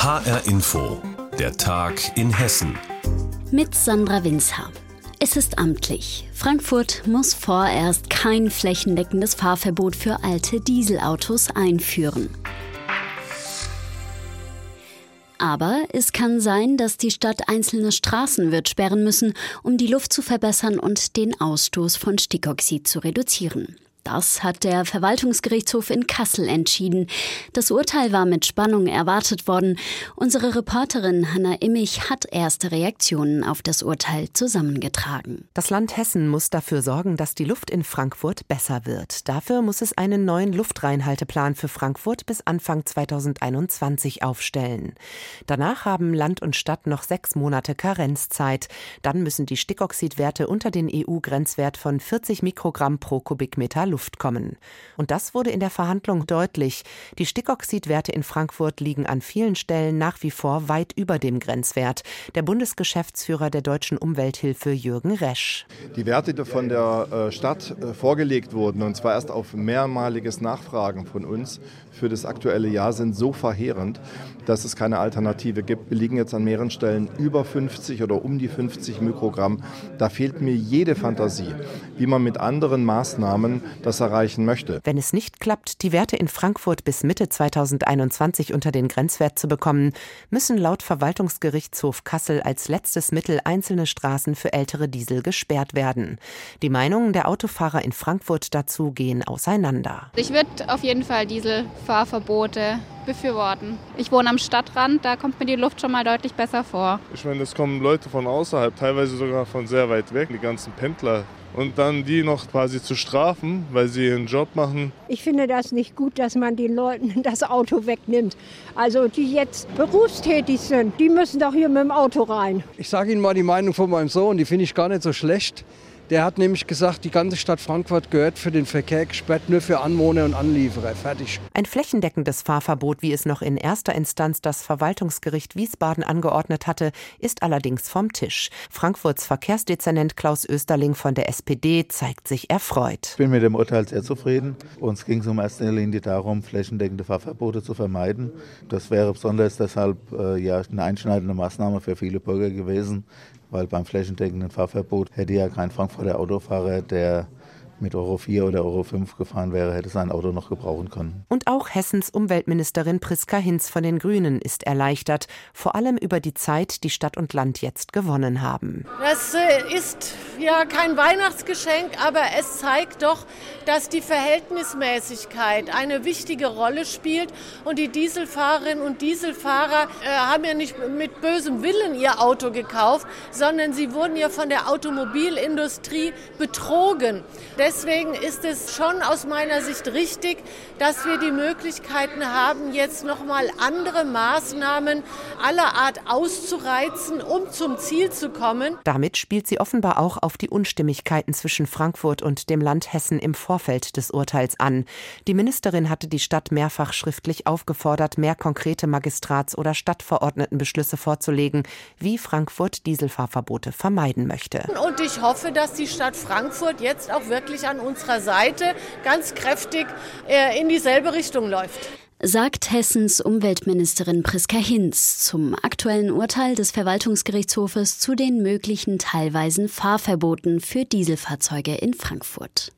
HR Info, der Tag in Hessen. Mit Sandra Winzer. Es ist amtlich. Frankfurt muss vorerst kein flächendeckendes Fahrverbot für alte Dieselautos einführen. Aber es kann sein, dass die Stadt einzelne Straßen wird sperren müssen, um die Luft zu verbessern und den Ausstoß von Stickoxid zu reduzieren. Das hat der Verwaltungsgerichtshof in Kassel entschieden. Das Urteil war mit Spannung erwartet worden. Unsere Reporterin Hanna Immich hat erste Reaktionen auf das Urteil zusammengetragen. Das Land Hessen muss dafür sorgen, dass die Luft in Frankfurt besser wird. Dafür muss es einen neuen Luftreinhalteplan für Frankfurt bis Anfang 2021 aufstellen. Danach haben Land und Stadt noch 6 Monate Karenzzeit. Dann müssen die Stickoxidwerte unter den EU-Grenzwert von 40 Mikrogramm pro Kubikmeter Luft kommen. Und das wurde in der Verhandlung deutlich. Die Stickoxidwerte in Frankfurt liegen an vielen Stellen nach wie vor weit über dem Grenzwert. Der Bundesgeschäftsführer der Deutschen Umwelthilfe Jürgen Resch. Die Werte, die von der Stadt vorgelegt wurden, und zwar erst auf mehrmaliges Nachfragen von uns für das aktuelle Jahr, sind so verheerend, dass es keine Alternative gibt. Wir liegen jetzt an mehreren Stellen über 50 oder um die 50 Mikrogramm. Da fehlt mir jede Fantasie, wie man mit anderen Maßnahmen das erreichen möchte. Wenn es nicht klappt, die Werte in Frankfurt bis Mitte 2021 unter den Grenzwert zu bekommen, müssen laut Verwaltungsgerichtshof Kassel als letztes Mittel einzelne Straßen für ältere Diesel gesperrt werden. Die Meinungen der Autofahrer in Frankfurt dazu gehen auseinander. Ich würde auf jeden Fall Dieselfahrverbote befürworten. Ich wohne am Stadtrand, da kommt mir die Luft schon mal deutlich besser vor. Ich meine, es kommen Leute von außerhalb, teilweise sogar von sehr weit weg, die ganzen Pendler. Und dann die noch quasi zu strafen, weil sie ihren Job machen. Ich finde das nicht gut, dass man den Leuten das Auto wegnimmt. Also die jetzt berufstätig sind, die müssen doch hier mit dem Auto rein. Ich sage Ihnen mal die Meinung von meinem Sohn, die finde ich gar nicht so schlecht. Der hat nämlich gesagt, die ganze Stadt Frankfurt gehört für den Verkehr gesperrt, nur für Anwohner und Anlieferer. Fertig. Ein flächendeckendes Fahrverbot, wie es noch in erster Instanz das Verwaltungsgericht Wiesbaden angeordnet hatte, ist allerdings vom Tisch. Frankfurts Verkehrsdezernent Klaus Österling von der SPD zeigt sich erfreut. Ich bin mit dem Urteil sehr zufrieden. Uns ging es in erster Linie darum, flächendeckende Fahrverbote zu vermeiden. Das wäre besonders deshalb eine einschneidende Maßnahme für viele Bürger gewesen, weil beim flächendeckenden Fahrverbot hätte ja kein Frankfurter Autofahrer, der mit Euro 4 oder Euro 5 gefahren wäre, hätte sein Auto noch gebrauchen können. Und auch Hessens Umweltministerin Priska Hinz von den Grünen ist erleichtert, vor allem über die Zeit, die Stadt und Land jetzt gewonnen haben. Das ist ja kein Weihnachtsgeschenk, aber es zeigt doch, dass die Verhältnismäßigkeit eine wichtige Rolle spielt. Und die Dieselfahrerinnen und Dieselfahrer haben ja nicht mit bösem Willen ihr Auto gekauft, sondern sie wurden ja von der Automobilindustrie betrogen. Deswegen ist es schon aus meiner Sicht richtig, dass wir die Möglichkeiten haben, jetzt nochmal andere Maßnahmen aller Art auszureizen, um zum Ziel zu kommen. Damit spielt sie offenbar auch auf die Unstimmigkeiten zwischen Frankfurt und dem Land Hessen im Vorfeld des Urteils an. Die Ministerin hatte die Stadt mehrfach schriftlich aufgefordert, mehr konkrete Magistrats- oder Stadtverordnetenbeschlüsse vorzulegen, wie Frankfurt Dieselfahrverbote vermeiden möchte. Und ich hoffe, dass die Stadt Frankfurt jetzt auch wirklich an unserer Seite ganz kräftig in dieselbe Richtung läuft. Sagt Hessens Umweltministerin Priska Hinz zum aktuellen Urteil des Verwaltungsgerichtshofes zu den möglichen teilweisen Fahrverboten für Dieselfahrzeuge in Frankfurt.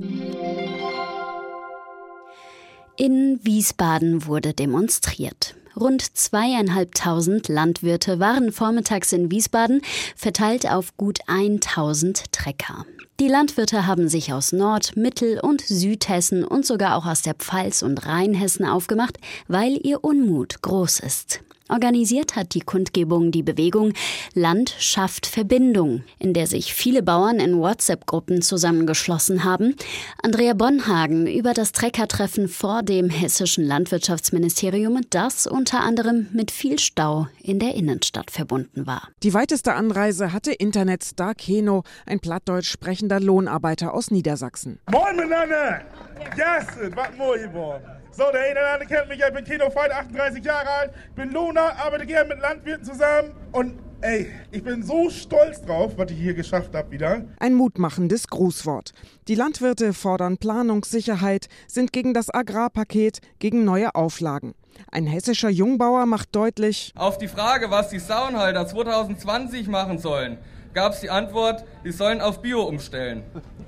In Wiesbaden wurde demonstriert. Rund 2.500 Landwirte waren vormittags in Wiesbaden, verteilt auf gut 1.000 Trecker. Die Landwirte haben sich aus Nord-, Mittel- und Südhessen und sogar auch aus der Pfalz und Rheinhessen aufgemacht, weil ihr Unmut groß ist. Organisiert hat die Kundgebung die Bewegung Land schafft Verbindung, in der sich viele Bauern in WhatsApp-Gruppen zusammengeschlossen haben. Andrea Bonhagen über das Treckertreffen vor dem hessischen Landwirtschaftsministerium, das unter anderem mit viel Stau in der Innenstadt verbunden war. Die weiteste Anreise hatte Internetstar Keno, ein plattdeutsch sprechender Lohnarbeiter aus Niedersachsen. Moin miteinander! Yes, was moin geworden. So, der eine oder andere kennt mich, ich bin Keno Veit, 38 Jahre alt, bin Lohner, arbeite gerne mit Landwirten zusammen und ich bin so stolz drauf, was ich hier geschafft habe wieder. Ein mutmachendes Grußwort. Die Landwirte fordern Planungssicherheit, sind gegen das Agrarpaket, gegen neue Auflagen. Ein hessischer Jungbauer macht deutlich: Auf die Frage, was die Sauenhalter 2020 machen sollen, gab es die Antwort, sie sollen auf Bio umstellen.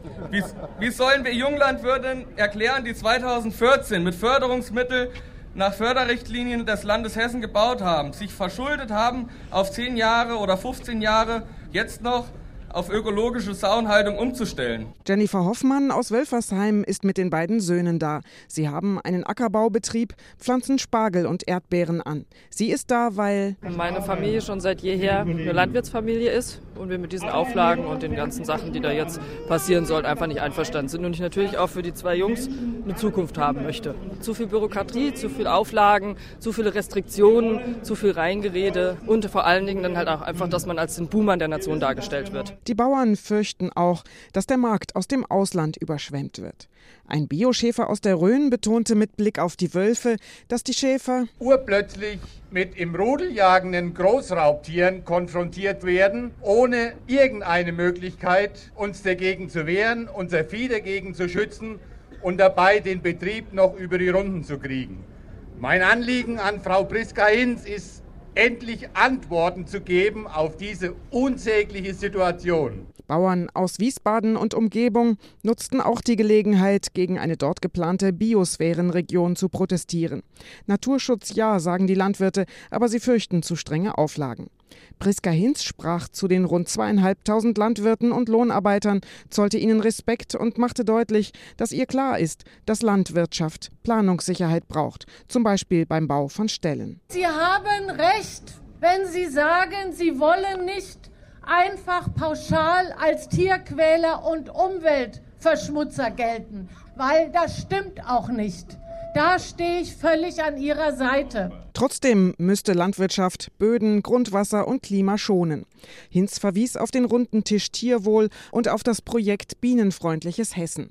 Wie sollen wir Junglandwirten erklären, die 2014 mit Förderungsmitteln nach Förderrichtlinien des Landes Hessen gebaut haben, sich verschuldet haben auf 10 Jahre oder 15 Jahre, jetzt noch auf ökologische Sauenhaltung umzustellen? Jennifer Hoffmann aus Wölfersheim ist mit den beiden Söhnen da. Sie haben einen Ackerbaubetrieb, pflanzen Spargel und Erdbeeren an. Sie ist da, weil meine Familie schon seit jeher eine Landwirtsfamilie ist und wir mit diesen Auflagen und den ganzen Sachen, die da jetzt passieren sollen, einfach nicht einverstanden sind und ich natürlich auch für die 2 Jungs eine Zukunft haben möchte. Zu viel Bürokratie, zu viel Auflagen, zu viele Restriktionen, zu viel Reingerede und vor allen Dingen dann halt auch einfach, dass man als den Buhmann der Nation dargestellt wird. Die Bauern fürchten auch, dass der Markt aus dem Ausland überschwemmt wird. Ein Bioschäfer aus der Rhön betonte mit Blick auf die Wölfe, dass die Schäfer urplötzlich mit im Rudel jagenden Großraubtieren konfrontiert werden, ohne irgendeine Möglichkeit, uns dagegen zu wehren, unser Vieh dagegen zu schützen und dabei den Betrieb noch über die Runden zu kriegen. Mein Anliegen an Frau Priska Hinz ist, endlich Antworten zu geben auf diese unsägliche Situation. Bauern aus Wiesbaden und Umgebung nutzten auch die Gelegenheit, gegen eine dort geplante Biosphärenregion zu protestieren. Naturschutz ja, sagen die Landwirte, aber sie fürchten zu strenge Auflagen. Priska Hinz sprach zu den rund 2.500 Landwirten und Lohnarbeitern, zollte ihnen Respekt und machte deutlich, dass ihr klar ist, dass Landwirtschaft Planungssicherheit braucht, zum Beispiel beim Bau von Ställen. Sie haben recht, wenn Sie sagen, Sie wollen nicht einfach pauschal als Tierquäler und Umweltverschmutzer gelten, weil das stimmt auch nicht. Da stehe ich völlig an Ihrer Seite. Trotzdem müsste Landwirtschaft Böden, Grundwasser und Klima schonen. Hinz verwies auf den runden Tisch Tierwohl und auf das Projekt Bienenfreundliches Hessen.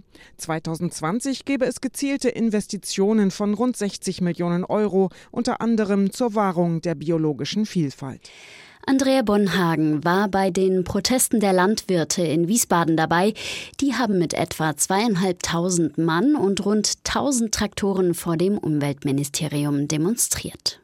2020 gebe es gezielte Investitionen von rund 60 Millionen Euro, unter anderem zur Wahrung der biologischen Vielfalt. Andrea Bonhagen war bei den Protesten der Landwirte in Wiesbaden dabei. Die haben mit etwa 2.500 Mann und rund 1.000 Traktoren vor dem Umweltministerium demonstriert.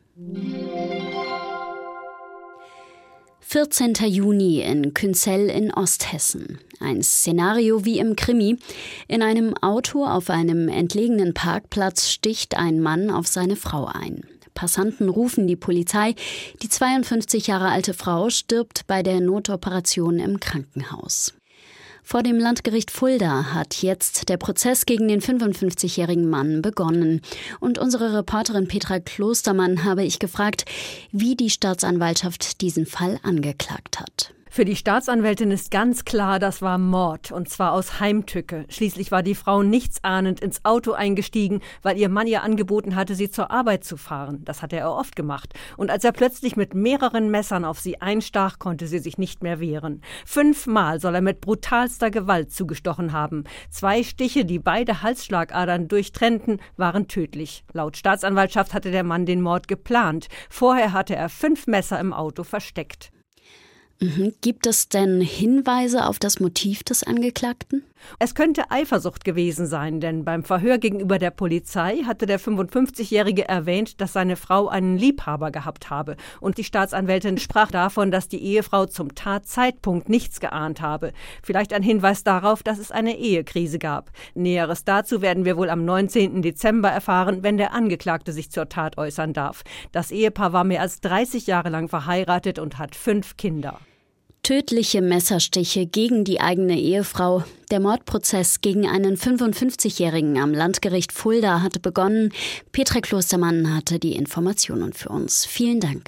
14. Juni in Künzell in Osthessen. Ein Szenario wie im Krimi. In einem Auto auf einem entlegenen Parkplatz sticht ein Mann auf seine Frau ein. Passanten rufen die Polizei. Die 52 Jahre alte Frau stirbt bei der Notoperation im Krankenhaus. Vor dem Landgericht Fulda hat jetzt der Prozess gegen den 55-jährigen Mann begonnen. Und unsere Reporterin Petra Klostermann habe ich gefragt, wie die Staatsanwaltschaft diesen Fall angeklagt hat. Für die Staatsanwältin ist ganz klar, das war Mord, und zwar aus Heimtücke. Schließlich war die Frau nichtsahnend ins Auto eingestiegen, weil ihr Mann ihr angeboten hatte, sie zur Arbeit zu fahren. Das hatte er oft gemacht. Und als er plötzlich mit mehreren Messern auf sie einstach, konnte sie sich nicht mehr wehren. 5-mal soll er mit brutalster Gewalt zugestochen haben. 2 Stiche, die beide Halsschlagadern durchtrennten, waren tödlich. Laut Staatsanwaltschaft hatte der Mann den Mord geplant. Vorher hatte er 5 Messer im Auto versteckt. Gibt es denn Hinweise auf das Motiv des Angeklagten? Es könnte Eifersucht gewesen sein, denn beim Verhör gegenüber der Polizei hatte der 55-Jährige erwähnt, dass seine Frau einen Liebhaber gehabt habe. Und die Staatsanwältin sprach davon, dass die Ehefrau zum Tatzeitpunkt nichts geahnt habe. Vielleicht ein Hinweis darauf, dass es eine Ehekrise gab. Näheres dazu werden wir wohl am 19. Dezember erfahren, wenn der Angeklagte sich zur Tat äußern darf. Das Ehepaar war mehr als 30 Jahre lang verheiratet und hat 5 Kinder. Tödliche Messerstiche gegen die eigene Ehefrau. Der Mordprozess gegen einen 55-Jährigen am Landgericht Fulda hatte begonnen. Petra Klostermann hatte die Informationen für uns. Vielen Dank.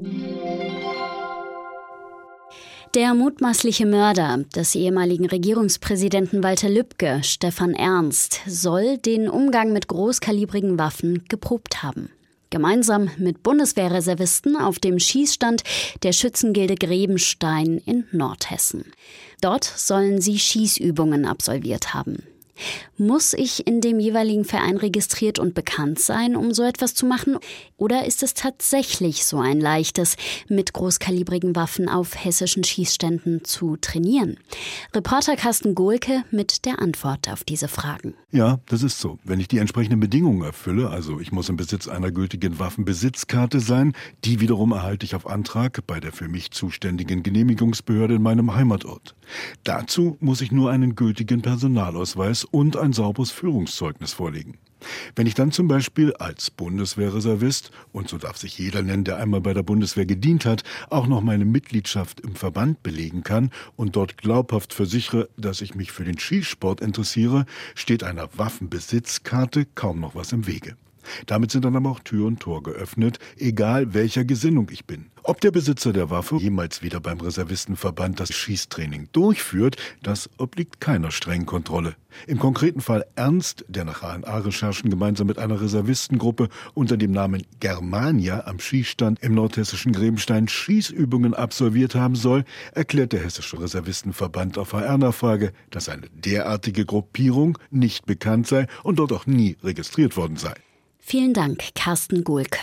Der mutmaßliche Mörder des ehemaligen Regierungspräsidenten Walter Lübcke, Stefan Ernst, soll den Umgang mit großkalibrigen Waffen geprobt haben. Gemeinsam mit Bundeswehrreservisten auf dem Schießstand der Schützengilde Grebenstein in Nordhessen. Dort sollen sie Schießübungen absolviert haben. Muss ich in dem jeweiligen Verein registriert und bekannt sein, um so etwas zu machen? Oder ist es tatsächlich so ein leichtes, mit großkalibrigen Waffen auf hessischen Schießständen zu trainieren? Reporter Carsten Gohlke mit der Antwort auf diese Fragen. Ja, das ist so. Wenn ich die entsprechenden Bedingungen erfülle, also ich muss im Besitz einer gültigen Waffenbesitzkarte sein, die wiederum erhalte ich auf Antrag bei der für mich zuständigen Genehmigungsbehörde in meinem Heimatort. Dazu muss ich nur einen gültigen Personalausweis und ein sauberes Führungszeugnis vorlegen. Wenn ich dann zum Beispiel als Bundeswehrreservist, und so darf sich jeder nennen, der einmal bei der Bundeswehr gedient hat, auch noch meine Mitgliedschaft im Verband belegen kann und dort glaubhaft versichere, dass ich mich für den Schießsport interessiere, steht einer Waffenbesitzkarte kaum noch was im Wege. Damit sind dann aber auch Tür und Tor geöffnet, egal welcher Gesinnung ich bin. Ob der Besitzer der Waffe jemals wieder beim Reservistenverband das Schießtraining durchführt, das obliegt keiner strengen Kontrolle. Im konkreten Fall Ernst, der nach HNA-Recherchen gemeinsam mit einer Reservistengruppe unter dem Namen Germania am Schießstand im nordhessischen Grebenstein Schießübungen absolviert haben soll, erklärt der Hessische Reservistenverband auf HR-Nachfrage, dass eine derartige Gruppierung nicht bekannt sei und dort auch nie registriert worden sei. Vielen Dank, Carsten Gohlke.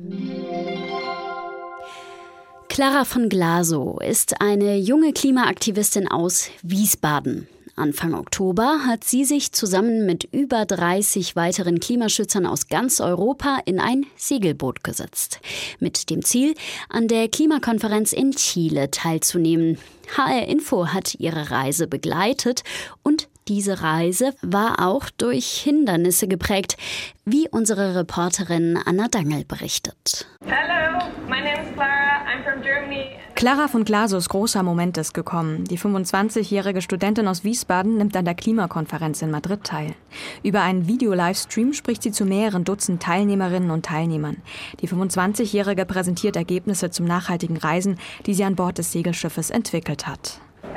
Clara von Glasow ist eine junge Klimaaktivistin aus Wiesbaden. Anfang Oktober hat sie sich zusammen mit über 30 weiteren Klimaschützern aus ganz Europa in ein Segelboot gesetzt. Mit dem Ziel, an der Klimakonferenz in Chile teilzunehmen. HR Info hat ihre Reise begleitet und diese Reise war auch durch Hindernisse geprägt, wie unsere Reporterin Anna Dangel berichtet. Hello, my name is Clara, I'm from Germany. Clara von Glasows großer Moment ist gekommen. Die 25-jährige Studentin aus Wiesbaden nimmt an der Klimakonferenz in Madrid teil. Über einen Video-Livestream spricht sie zu mehreren Dutzend Teilnehmerinnen und Teilnehmern. Die 25-jährige präsentiert Ergebnisse zum nachhaltigen Reisen, die sie an Bord des Segelschiffes entwickelt hat.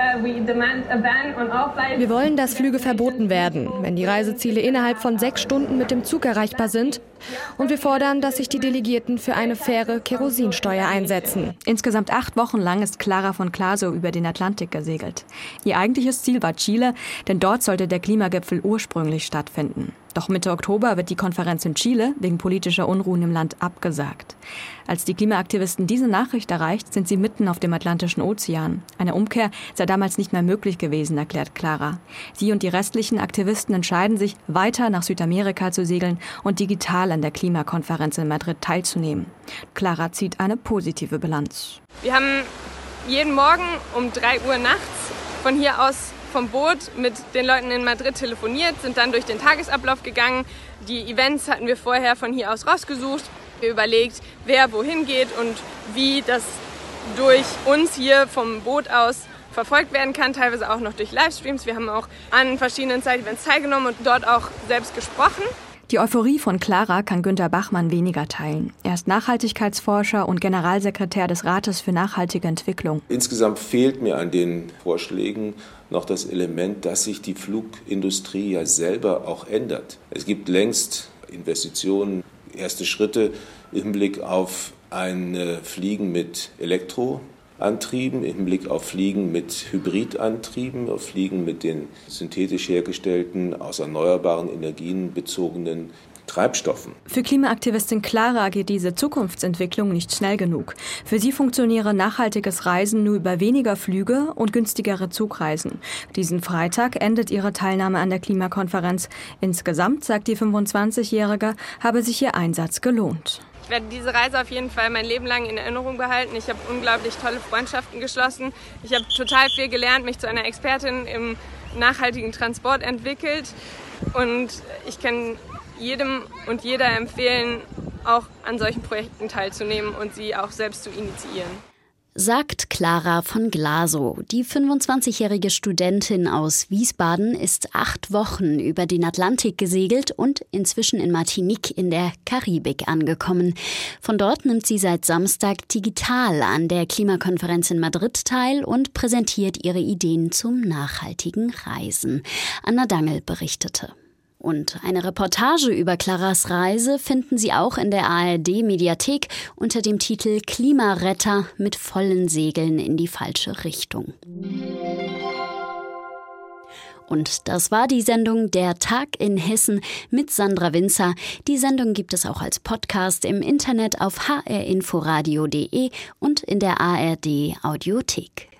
Wir wollen, dass Flüge verboten werden, wenn die Reiseziele innerhalb von 6 Stunden mit dem Zug erreichbar sind. Und wir fordern, dass sich die Delegierten für eine faire Kerosinsteuer einsetzen. Insgesamt 8 Wochen lang ist Clara von Glasow über den Atlantik gesegelt. Ihr eigentliches Ziel war Chile, denn dort sollte der Klimagipfel ursprünglich stattfinden. Doch Mitte Oktober wird die Konferenz in Chile wegen politischer Unruhen im Land abgesagt. Als die Klimaaktivisten diese Nachricht erreicht, sind sie mitten auf dem Atlantischen Ozean. Eine Umkehr sei damals nicht mehr möglich gewesen, erklärt Clara. Sie und die restlichen Aktivisten entscheiden sich, weiter nach Südamerika zu segeln und digital an der Klimakonferenz in Madrid teilzunehmen. Clara zieht eine positive Bilanz. Wir haben jeden Morgen um 3 Uhr nachts von hier aus vom Boot mit den Leuten in Madrid telefoniert, sind dann durch den Tagesablauf gegangen. Die Events hatten wir vorher von hier aus rausgesucht. Wir überlegt, wer wohin geht und wie das durch uns hier vom Boot aus verfolgt werden kann, teilweise auch noch durch Livestreams. Wir haben auch an verschiedenen Side-Events teilgenommen und dort auch selbst gesprochen. Die Euphorie von Clara kann Günter Bachmann weniger teilen. Er ist Nachhaltigkeitsforscher und Generalsekretär des Rates für nachhaltige Entwicklung. Insgesamt fehlt mir an den Vorschlägen noch das Element, dass sich die Flugindustrie ja selber auch ändert. Es gibt längst Investitionen, erste Schritte im Hinblick auf ein Fliegen mit Elektroantrieben, im Hinblick auf Fliegen mit Hybridantrieben, auf Fliegen mit den synthetisch hergestellten, aus erneuerbaren Energien bezogenen Treibstoffen. Für Klimaaktivistin Clara geht diese Zukunftsentwicklung nicht schnell genug. Für sie funktioniere nachhaltiges Reisen nur über weniger Flüge und günstigere Zugreisen. Diesen Freitag endet ihre Teilnahme an der Klimakonferenz. Insgesamt, sagt die 25-Jährige, habe sich ihr Einsatz gelohnt. Ich werde diese Reise auf jeden Fall mein Leben lang in Erinnerung behalten. Ich habe unglaublich tolle Freundschaften geschlossen. Ich habe total viel gelernt, mich zu einer Expertin im nachhaltigen Transport entwickelt. Und ich kann jedem und jeder empfehlen, auch an solchen Projekten teilzunehmen und sie auch selbst zu initiieren. Sagt Clara von Glasow. Die 25-jährige Studentin aus Wiesbaden ist 8 Wochen über den Atlantik gesegelt und inzwischen in Martinique in der Karibik angekommen. Von dort nimmt sie seit Samstag digital an der Klimakonferenz in Madrid teil und präsentiert ihre Ideen zum nachhaltigen Reisen. Anna Dangel berichtete. Und eine Reportage über Claras Reise finden Sie auch in der ARD-Mediathek unter dem Titel Klimaretter mit vollen Segeln in die falsche Richtung. Und das war die Sendung Der Tag in Hessen mit Sandra Winzer. Die Sendung gibt es auch als Podcast im Internet auf hrinforadio.de und in der ARD Audiothek.